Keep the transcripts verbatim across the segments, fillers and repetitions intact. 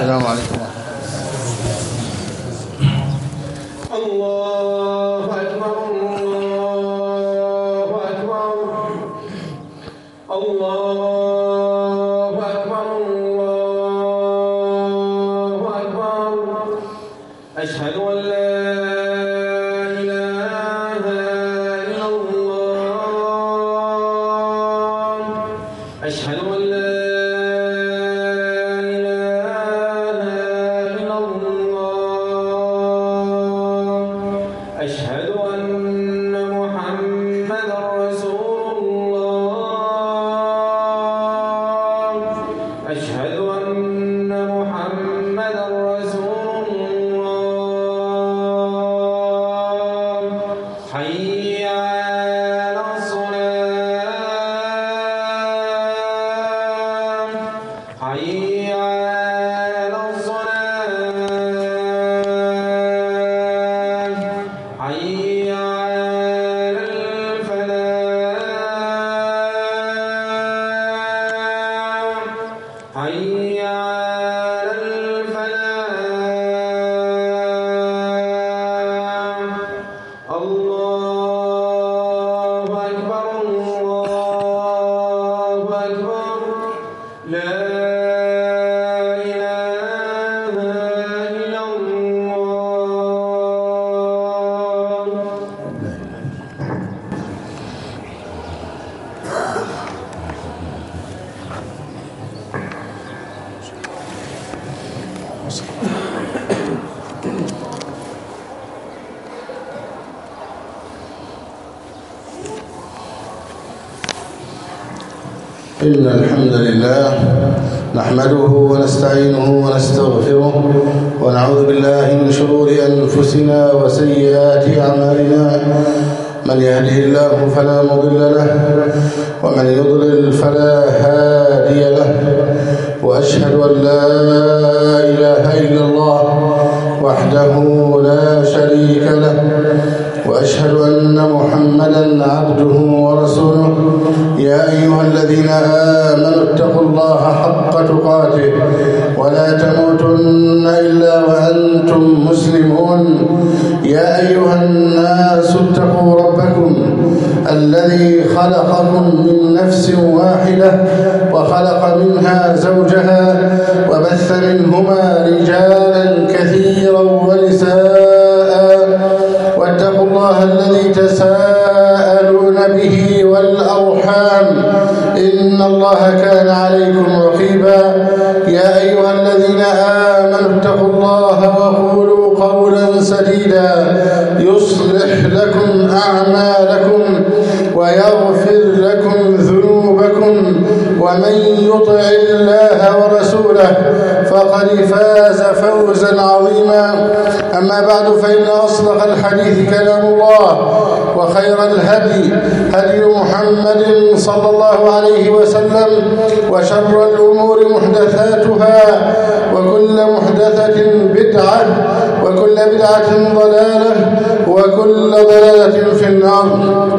السلام عليكم ورحمة الله. الله أكبر الله أكبر الله أكبر الله أكبر. أشهد أن لا إله إلا الله. أشهد أن لا أشهد أن محمدا رسول الله. أشهد أن محمدا رسول الله. حي على الصلاة. حي على الصلاة. حي على الفلاح. حي على الفلاح. الله أكبر الله أكبر. لا إله إلا الله. إن الحمد لله نحمده ونستعينه ونستغفره ونعوذ بالله من شرور أنفسنا وسيئات أعمالنا. من يهده الله فلا مضل له ومن يضلل فلا هادي له. وأشهد أن لا إله إلا الله وحده لا شريك له. وأشهد أن محمدا عبده ورسوله. يا أيها الذين آمنوا اتقوا الله حق تقاته ولا تموتن إلا وأنتم مسلمون. يا أيها الناس اتقوا ربكم الذي خلقكم من نفس واحدة وخلق منها زوجها وبث منهما رجالا كثيرا ونساء. واتقوا الله الذي تساءلون به والأرحام إن الله كان عليكم رقيبا. يا أيها الذين آمنوا اتقوا الله وقولوا قولا سديدا يصلح لكم أعمالكم ويغفر لكم ذنوبكم. ومن يطع الله ورسوله فقد فاز فوزا عظيما. أما بعد فإن أصدق الحديث كلام الله وخير الهدي هدي محمد صلى الله عليه وسلم وشر الأمور محدثاتها وكل محدثة بدعة وكل بدعة ضلالة وكل ضلالة في النار.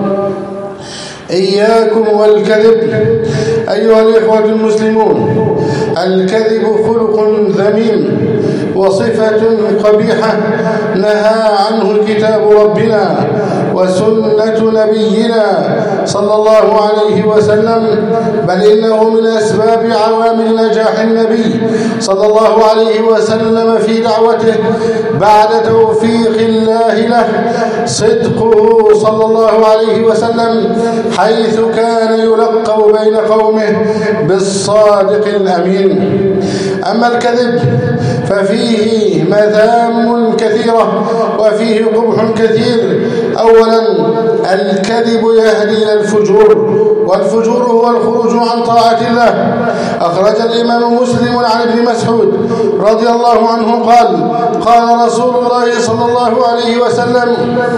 إياكم والكذب أيها الإخوة المسلمون. الكذب خلق ذميم وصفة قبيحة نهى عنه كتاب ربنا وسنة نبينا صلى الله عليه وسلم. بل إنه من أسباب عوامل نجاح النبي صلى الله عليه وسلم في دعوته بعد توفيق الله له صدقه صلى الله عليه وسلم، حيث كان يلقب بين قومه بالصادق الأمين. أما الكذب ففيه مذام كثيرة وفيه قبح كثير. أولا الكذب يهدي إلى الفجور، والفجور هو الخروج عن طاعة الله. أخرج الإمام مسلم عن ابن مسعود رضي الله عنه قال قال رسول الله صلى الله عليه وسلم: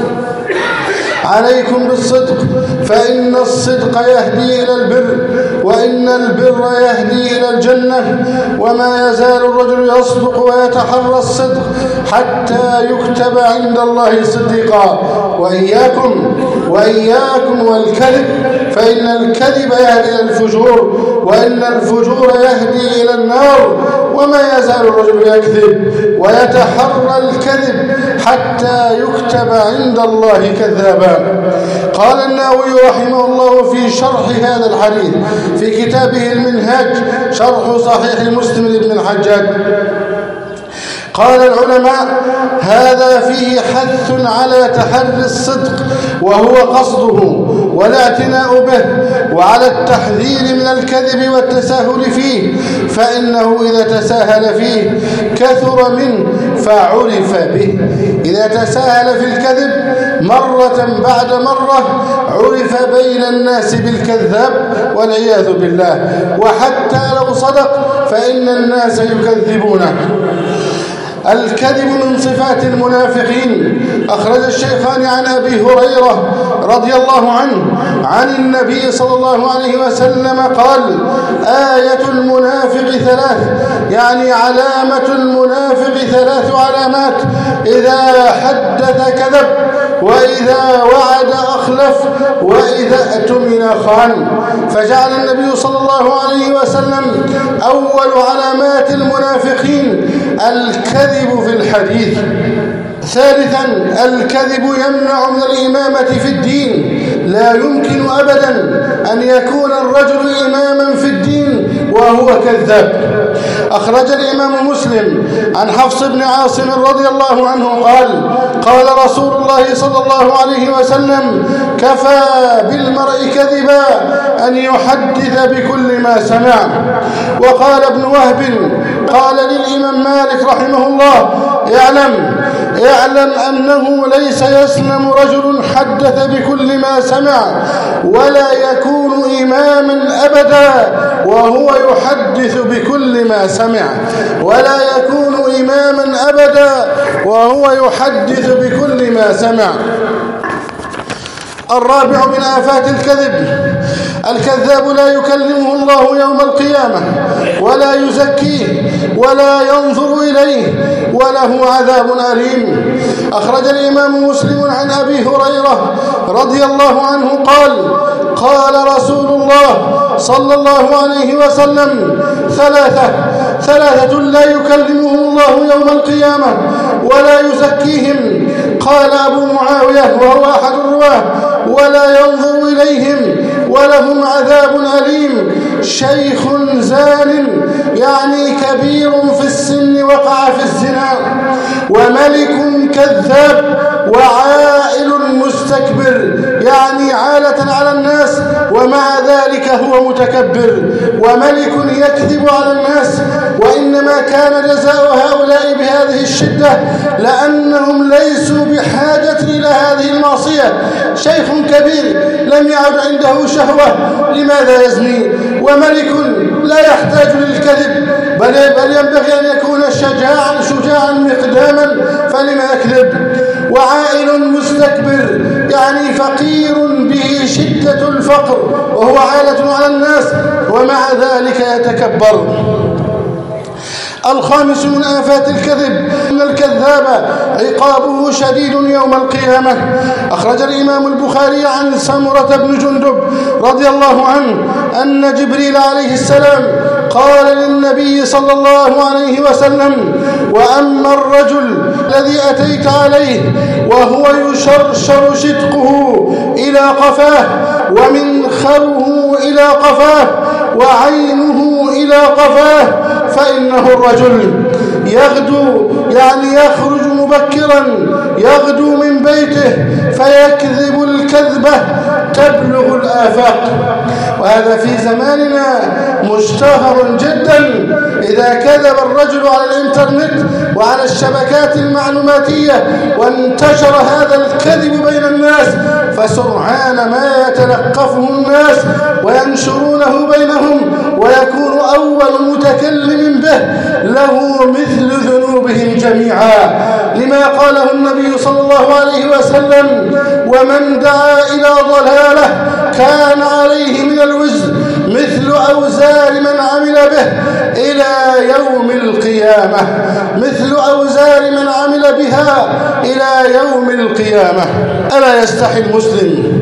عليكم بالصدق فإن الصدق يهدي إلى البر وإن البر يهدي إلى الجنة. وما يزال الرجل يصدق ويتحرى الصدق حتى يكتب عند الله صديقا. وإياكم وإياكم والكذب فإن الكذب يهدي إلى الفجور وإن الفجور يهدي إلى النار. وما يزال الرجل يكذب ويتحرى الكذب حتى يكتب عند الله كذابا. قال النووي رحمه الله في شرح هذا الحديث في كتابه المنهاج شرح صحيح مسلم بن الحجاج، قال العلماء: هذا فيه حث على تحري الصدق وهو قصده والاعتناء به، وعلى التحذير من الكذب والتساهل فيه، فإنه إذا تساهل فيه كثر منه فعرف به. إذا تساهل في الكذب مرة بعد مرة عرف بين الناس بالكذاب والعياذ بالله، وحتى لو صدق فإن الناس يكذبونه. الكذب من صفات المنافقين. أخرج الشيخان عن أبي هريرة رضي الله عنه عن النبي صلى الله عليه وسلم قال: آية المنافق ثلاث، يعني علامة المنافق ثلاث علامات: إذا حدث كذب، وإذا وعد أخلف، وإذا اؤتمن خان. فجعل النبي صلى الله عليه وسلم أول علامات المنافقين الكذب في الحديث. ثالثا الكذب يمنع من الإمامة في الدين. لا يمكن أبدا أن يكون الرجل إماما في الدين وهو كذاب. أخرج الإمام مسلم عن حفص بن عاصم رضي الله عنه قال: قال رسول الله صلى الله عليه وسلم: كفى بالمرء كذبا أن يحدث بكل ما سمع. وقال ابن وهب قال للإمام مالك رحمه الله: اعلم اعلم أنه ليس يسلم رجل حدث بكل ما سمع ولا يكون إماما أبدا وهو يحدث بكل ما سمع ولا يكون إماما أبدا وهو يحدث بكل ما سمع. الرابع من آفات الكذب: الكذاب لا يكلمه الله يوم القيامة ولا يزكيه ولا ينظر إليه وله عذاب أليم. أخرج الإمام مسلم عن أبي هريرة رضي الله عنه قال: قال رسول الله صلى الله عليه وسلم: ثلاثة ثلاثة لا يكلمهم الله يوم القيامة ولا يزكيهم. قال أبو معاوية وهو أحد الرواه: ولا ينظر إليهم ولهم عذاب أليم. شيخ زان، يعني كبير في السن وقع في الزنا، وملك كذاب، وعائل مستكبر، يعني عالة على الناس ومع ذلك هو متكبر، وملك يكذب على الناس. وإنما كان جزاء هؤلاء بهذه الشدة لأنهم ليسوا بحاجة إلى هذه المعصية. شيخ كبير لم يعد عنده شهوة، لماذا يزني؟ وملك لا يحتاج للكذب، بل, بل ينبغي أن يكون شجاعا شجاعا مقداما، فلما يكذب؟ وعائل مستكبر، يعني فقير به شدة الفقر وهو عالة على الناس ومع ذلك يتكبر. الخامس من آفات الكذب أن الكذاب عقابه شديد يوم القيامة. أخرج الإمام البخاري عن سمرة بن جندب رضي الله عنه أن جبريل عليه السلام قال للنبي صلى الله عليه وسلم: وأما الرجل الذي أتيت عليه وهو يشرشر شدقه إلى قفاه ومنخره إلى قفاه وعينه إلى قفاه فإنه الرجل يغدو، يعني يخرج مبكرا، يغدو من بيته فيكذب الكذبة تبلغ الآفاق. وهذا في زماننا مشتهر جدا. إذا كذب الرجل على الإنترنت وعلى الشبكات المعلوماتية وانتشر هذا الكذب بين الناس فسرعان ما يتلقفه الناس وينشرونه بينهم ويكون أول متكلم به له مثل ذنوبهم جميعا، لما قاله النبي صلى الله عليه وسلم: ومن دعا إلى ضلالة كان عليه من الوزر مثل أوزار من عمل به إلى يوم القيامة، مثل أوزار من عمل بها إلى يوم القيامة. ألا يستحي المسلم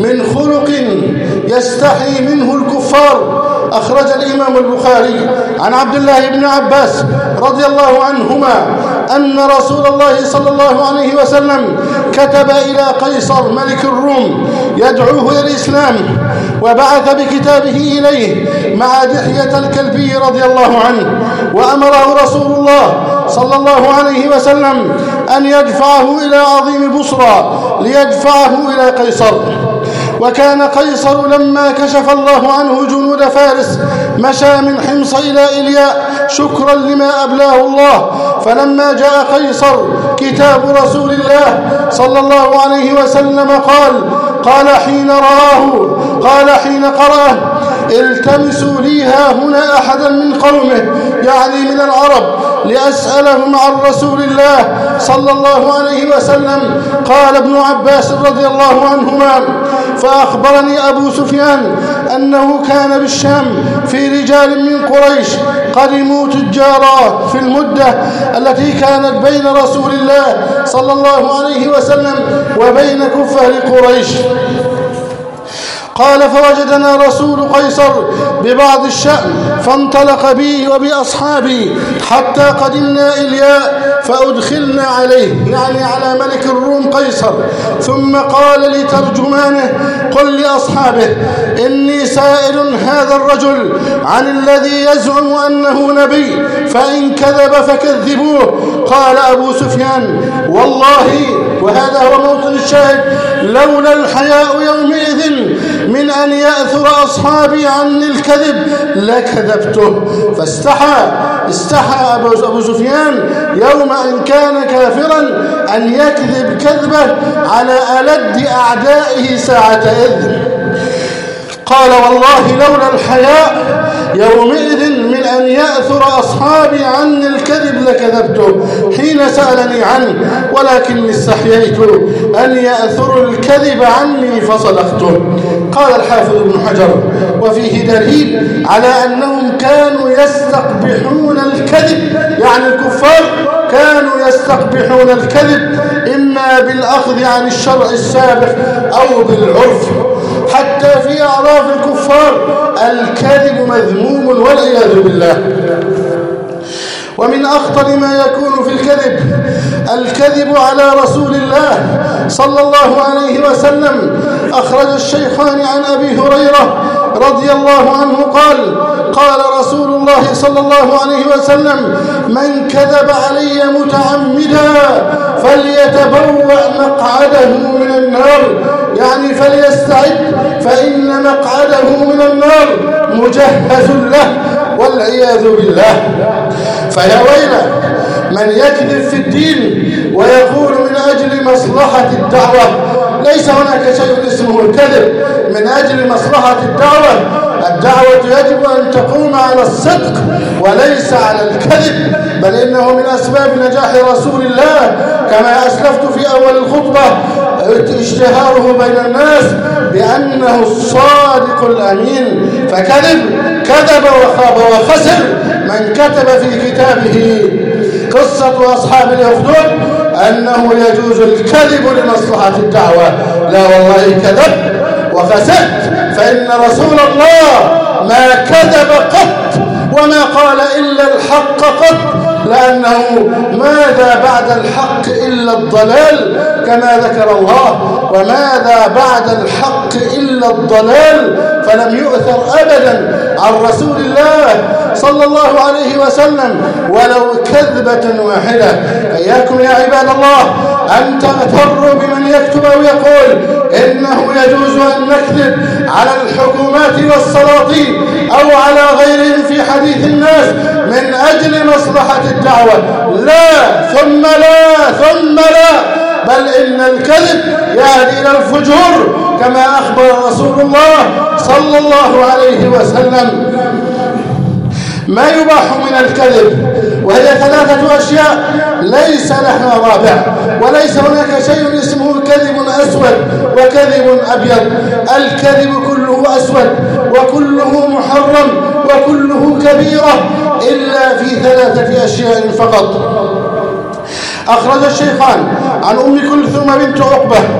من خلق يستحي منه الكفار. أخرج الإمام البخاري عن عبد الله بن عباس رضي الله عنهما أن رسول الله صلى الله عليه وسلم كتب إلى قيصر ملك الروم يدعوه إلى الإسلام، وبعث بكتابه إليه مع دحية الكلبي رضي الله عنه، وأمره رسول الله صلى الله عليه وسلم أن يدفعه إلى عظيم بصرى ليدفعه إلى قيصر. وكان قيصر لما كشف الله عنه جنود فارس مشى من حمص إلى إلياء شكرا لما أبلاه الله. فلما جاء قيصر كتاب رسول الله صلى الله عليه وسلم قال قال حين رآه قال حين قرأه: التمسوا لي ها هنا أحدا من قومه، يعني من العرب، لأسألهم عن رسول الله صلى الله عليه وسلم. قال ابن عباس رضي الله عنهما: فأخبرني أبو سفيان أنه كان بالشام في رجال من قريش قدموا تجارا في المدة التي كانت بين رسول الله صلى الله عليه وسلم وبين كفار قريش. قال: فوجدنا رسول قيصر ببعض الشأن فانطلق بي وبأصحابي حتى قدمنا إلياء فأدخلنا عليه، يعني على ملك الروم قيصر. ثم قال لترجمانه: قل لأصحابه إني سائل هذا الرجل عن الذي يزعم أنه نبي، فإن كذب فكذبوه. قال أبو سفيان: والله، وهذا هو موطن الشاهد، لولا الحياء يومئذ من أن يأثر أصحابي عني الكذب لكذبته. فاستحى استحى أبو سفيان يوم أن كان كافرا أن يكذب كذبه على ألد أعدائه ساعتئذ. قال: والله لولا الحياء يومئذ من أن يأثر أصحابي عني الكذب لكذبته حين سألني عنه، ولكني استحييت أن يأثر الكذب عني فصدقته. قال الحافظ ابن حجر: وفيه دليل على أنهم كانوا يستقبحون الكذب، يعني الكفار كانوا يستقبحون الكذب إما بالأخذ عن الشرع السابق أو بالعرف. حتى في أعراف الكفار الكذب مذموم والعياذ بالله. ومن أخطر ما يكون في الكذب الكذب على رسول الله صلى الله عليه وسلم. أخرج الشيخان عن أبي هريرة رضي الله عنه قال: قال رسول الله صلى الله عليه وسلم: من كذب علي متعمدا فليتبوأ مقعده من النار، يعني فليستعد فإن مقعده من النار مجهز له، والعياذ بالله. فيا ويله من يكذب في الدين ويقول من أجل مصلحة الدعوة. ليس هناك شيء اسمه الكذب من أجل مصلحة الدعوة. الدعوة يجب أن تقوم على الصدق وليس على الكذب، بل إنه من أسباب نجاح رسول الله كما أسلفت في أول الخطبة اشتهاره بين الناس بأنه الصادق الأمين. فكذب كذب وخاب وخسر من كتب في كتابه قصة أصحاب الأخدود أنه يجوز الكذب لمصلحة الدعوة. لا والله كذب وخسرت، فإن رسول الله ما كذب قط وما قال إلا الحق قط، لأنه ماذا بعد الحق إلا الضلال كما ذكر الله: وماذا بعد الحق إلا الضلال. فلم يؤثر أبدا عن رسول الله صلى الله عليه وسلم ولو كذبة واحدة. إياكم يا عباد الله أن تغتروا بمن يكتب أو يقول إنه يجوز أن نكذب على الحكومات والسلاطين أو على غيرهم في حديث الناس من أجل مصلحة الدعوة. لا ثم لا ثم لا، بل إن الكذب يهدي إلى الفجور كما أخبر رسول الله صلى الله عليه وسلم. ما يباح من الكذب، وهي ثلاثة أشياء ليس لها رابع، وليس هناك شيء اسمه كذب أسود وكذب أبيض. الكذب كله أسود وكله محرم وكله كبيرة إلا في ثلاثة أشياء فقط. أخرج الشيخان عن أم كلثوم بنت عقبة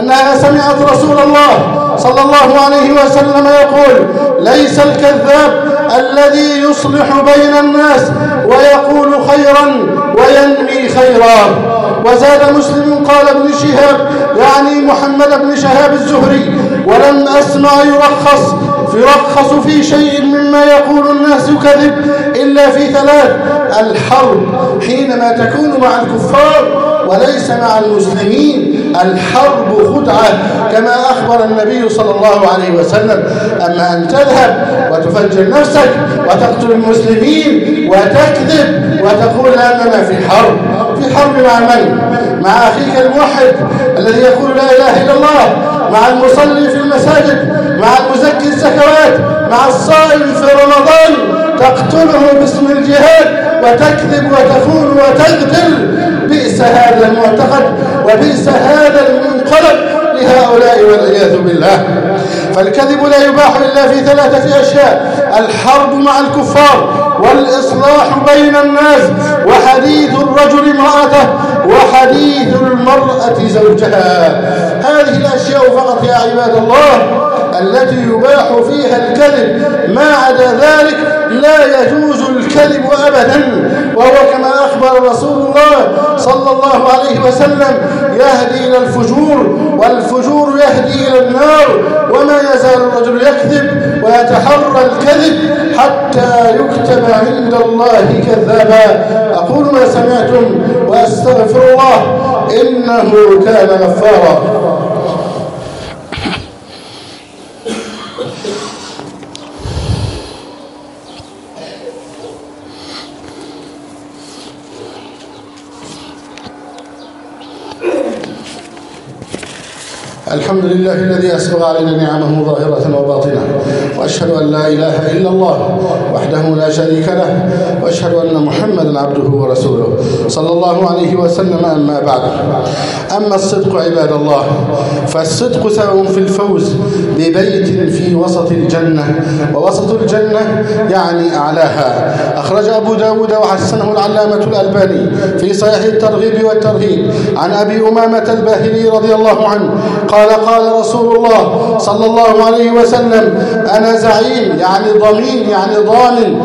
أنها سمعت رسول الله صلى الله عليه وسلم يقول: ليس الكذاب الذي يصلح بين الناس ويقول خيرا وينمي خيرا. وزاد مسلم قال ابن شهاب يعني محمد بن شهاب الزهري: ولم أسمع يرخص يرخص في شيء مما يقول الناس كذب إلا في ثلاث: الحرب حينما تكون مع الكفار وليس مع المسلمين، الحرب خدعة كما أخبر النبي صلى الله عليه وسلم. أما أن تذهب وتفجر نفسك وتقتل المسلمين وتكذب وتقول أننا في حرب، في حرب مع من؟ مع أخيك الموحد الذي يقول لا إله إلا الله، مع المصلي في المساجد، مع المزكي الزكوات، مع الصائم في رمضان، تقتله باسم الجهاد وتكذب وتخون وتقتل. بئس هذا المعتقد وبئس هذا المنقلب لهؤلاء والعياذ بالله. فالكذب لا يباح إلا في ثلاثة أشياء: الحرب مع الكفار، والإصلاح بين الناس، وحديث الرجل امرأته، وحديث المرأة زوجها. هذه الأشياء فقط يا عباد الله التي يباح فيها الكذب، ما عدا ذلك لا يجوز الكذب أبدا. وهو كما أخبر رسول الله صلى الله عليه وسلم: يهدي إلى الفجور، والفجور يهدي إلى النار. وما يزال الرجل يكذب ويتحرى الكذب حتى يكتب عند الله كذابا. أقول ما سمعتم وأستغفر الله إنه كان غفارا. الحمد لله الذي أسبغ علينا نعمه ظاهرة وباطنة، وأشهد أن لا إله إلا الله وحده لا شريك له، وأشهد أن محمدا عبده ورسوله صلى الله عليه وسلم. أما بعد، أما الصدق عباد الله فالصدق سبب في الفوز ببيت في وسط الجنة، ووسط الجنة يعني أعلاها. أخرج أبو داود وحسنه العلامة الألباني في صحيح الترغيب والترهيب عن أبي أمامة الباهلي رضي الله عنه قال: قال رسول الله صلى الله عليه وسلم: أنا زعيم يعني ضمين يعني ضامن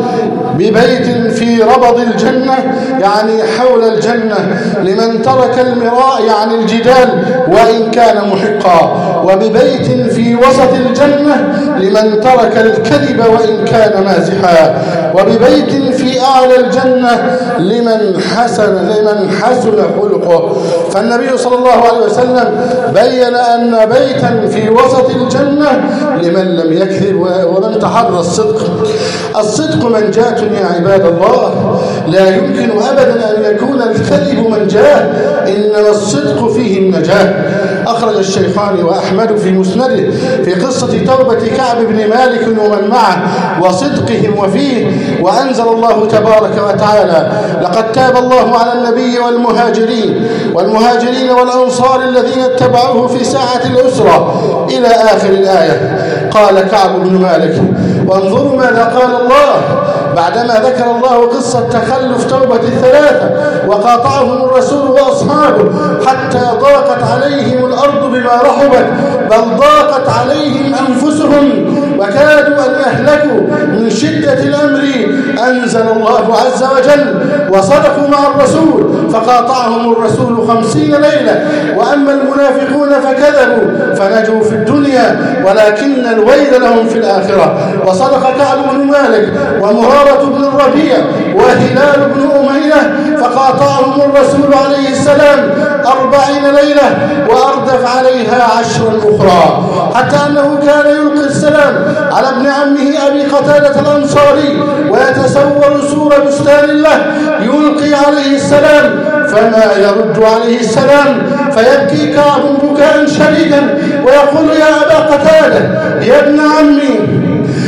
ببيت في ربض الجنة يعني حول الجنة لمن ترك المراء يعني الجدال وإن كان محقا، وببيت في وسط الجنة لمن ترك الكذب وإن كان مازحا، وببيت في أعلى الجنة لمن حسن لمن حسن خلقه. فالنبي صلى الله عليه وسلم بين أن بيتا في وسط الجنة لمن لم يكذب ومن تحرى الصدق. الصدق منجاة يا عباد الله، لا يمكن أبدا أن يكون الكذب منجاة، إنما الصدق فيه النجاة. أخرج الشيخان وأحمد في مسنده في قصة توبة كعب بن مالك ومن معه وصدقهم وفيه، وأنزل الله تبارك وتعالى: لقد تاب الله على النبي والمهاجرين والمهاجرين والأنصار الذين اتبعوه في ساعة الأسرة إلى آخر الآية. قال كعب بن مالك: وانظروا ماذا قال الله بعدما ذكر الله قصة تخلف توبة الثلاثة وقاطعهم الرسول وأصحابه حتى ضاقت عليهم الأرض بما رحبت، بل ضاقت عليهم أنفسهم وكادوا أن يهلكوا من شدة الأمر. أنزل الله عز وجل: وصدقوا مع الرسول فقاطعهم الرسول خمسين ليلة، وأما المنافقون فكذبوا فنجوا في الدنيا ولكن الويل لهم في الآخرة. وصدق كعب بن مالك ومهارة بن الربيع وهلال بن أمية فقاطعهم الرسول عليه السلام أربعين ليلة وأردف عليها عشرا أخرى، حتى أنه كان يلقي السلام على ابن عمه أبي قتادة الأنصاري ويتصور سور بستان له يلقي عليه السلام فما يرد عليه السلام، فيبكي كعب بكاء شديدا ويقول: يا أبا قتادة يا ابن عمي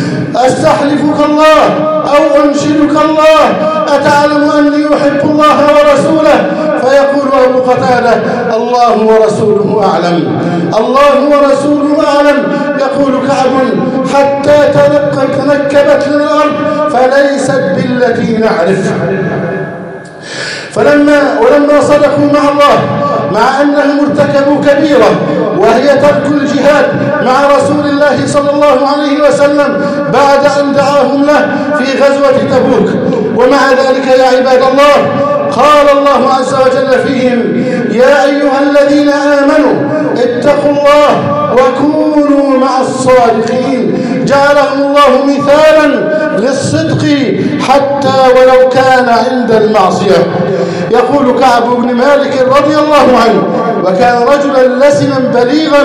أستحلفك الله أو أنشدك الله، أتعلم أني أحب الله ورسوله؟ فيقول أبو قتادة: الله ورسوله أعلم، الله ورسوله أعلم. يقول كعب: حتى تنكبت لنا الأرض فليست بالتي نعرف. فلما ولما صدقوا مع الله مع أنهم ارتكبوا كبيرة وهي ترك الجهاد مع رسول الله صلى الله عليه وسلم بعد أن دعاهم له في غزوة تبوك. ومع ذلك يا عباد الله قال الله عز وجل فيهم: يا أيها الذين آمنوا اتقوا الله وكونوا مع الصادقين. جعلهم الله مثالا للصدق حتى ولو كان عند المعصية. يقول كعب بن مالك رضي الله عنه: وكان رجلا لسنا بليغا،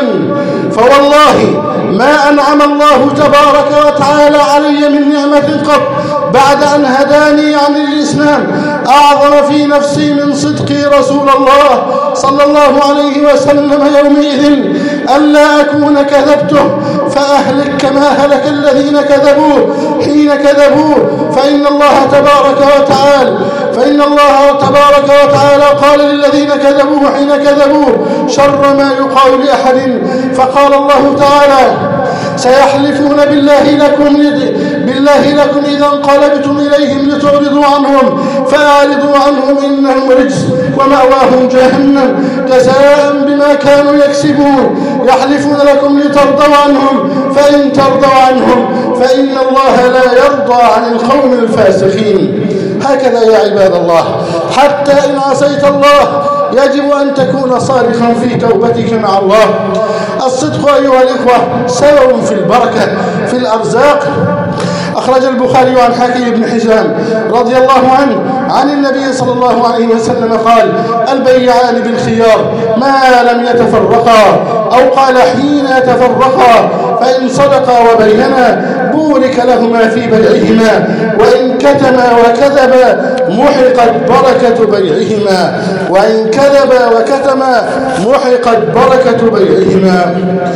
فوالله ما أنعم الله تبارك وتعالى علي من نعمة قط بعد أن هداني عن الإسلام أعظم في نفسي من صدقي رسول الله صلى الله عليه وسلم يومئذ ألا أكون كذبته فأهلك كما هلك الذين كذبوه حين كذبوه. فإن الله تبارك وتعالى فإن الله تبارك وتعالى قال للذين كذبوه حين كذبوه شر ما يقال لأحد. فقال الله تعالى: سيحلفون بالله لكم بالله لكم إذا انقلبتم إليهم لتعرضوا عنهم فأعرضوا عنهم إنهم رجس ومأواهم جهنم جزاء بما كانوا يكسبون. يحلفون لكم لترضوا عنهم فإن ترضوا عنهم فإن الله لا يرضى عن القوم الفاسقين. هكذا يا عباد الله، حتى إن عصيت الله يجب أن تكون صادقا في توبتك مع الله. الصدق أيها الإخوة سبب في البركة في الأرزاق. أخرج البخاري عن حكيم بن حزام رضي الله عنه عن النبي صلى الله عليه وسلم قال: البيعان بالخيار ما لم يتفرقا، أو قال حين يتفرقا، فإن صدقا وبينا بورك لهما في بيعهما، وإن كتما وكذبا محقت بركة بيعهما وإن كذبا وكتما محقت بركة بيعهما.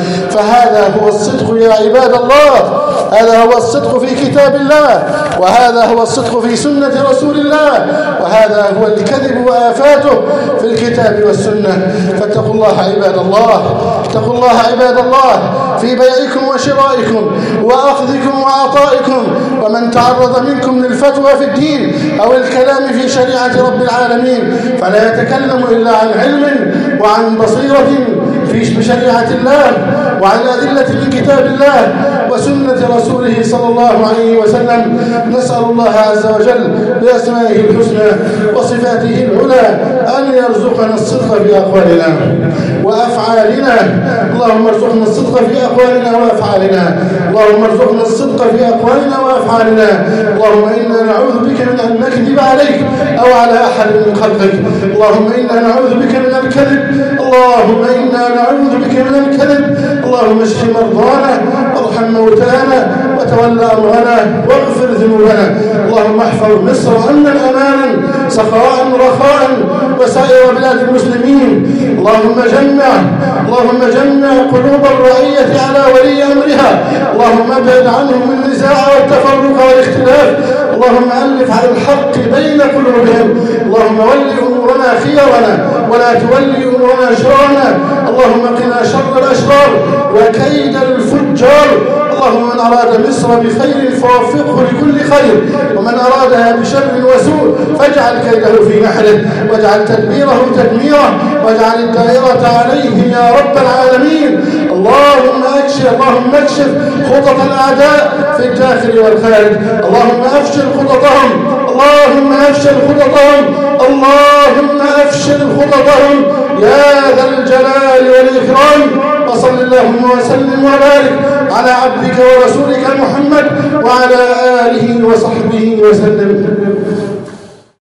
فهذا هو الصدق يا عباد الله، هذا هو الصدق في كتاب الله، وهذا هو الصدق في سنة رسول الله، وهذا هو الكذب وآفاته في الكتاب والسنة. فاتقوا الله عباد الله، اتقوا الله عباد الله في بيعكم وشرائكم وأخذكم وعطائكم. ومن تعرض منكم للفتوى في الدين أو الكلام في شريعة رب العالمين فلا يتكلم إلا عن علم وعن بصيرة في بشريعة الله وعن أدلة من كتاب الله وسنة رسوله صلى الله عليه وسلم. نسأل الله عز وجل بأسمائه الحسنى وصفاته العلى أن يرزقنا الصدق في أقوالنا وأفعالنا. اللهم ارزقنا الصدق في أقوالنا وأفعالنا اللهم ارزقنا الصدق في أقوالنا وأفعالنا. اللهم إنا نعوذ بك من أن نكذب عليك أو على أحد من خلقك. اللهم إنا نعوذ بك من الكذب اللهم إنا نعوذ بك من الكذب. اللهم اشف مرضانا وارحم موتانا وتولى أمرنا واغفر ذنوبنا. اللهم احفظ مصر أمنا أمانا سخاء رخاء وسائر بلاد المسلمين. اللهم جمع اللهم جمع قلوب الرعية على ولي أمرها. اللهم ابعد عنهم النزاع والتفرق والاختلاف. اللهم ألف على الحق بين قلوبهم. اللهم ول أمورنا خيرنا ولا تولي أمورنا شرارنا. اللهم قنا شر الأشرار وكيد الفجار. اللهم من أراد مصر بخير فوفقه لكل خير، ومن أرادها بشر وسوء فاجعل كيده في نحره واجعل تدبيره تدميره واجعل الدائرة عليه يا رب العالمين. اللهم اكشف اللهم اكشف خطط الأعداء في الداخل والخارج. اللهم افشل خططهم اللهم افشل خططهم اللهم افشل خططهم يا ذا الجلال والإكرام. وصل اللهم وسلم وبارك على عبدك ورسولك محمد وعلى آله وصحبه وسلم.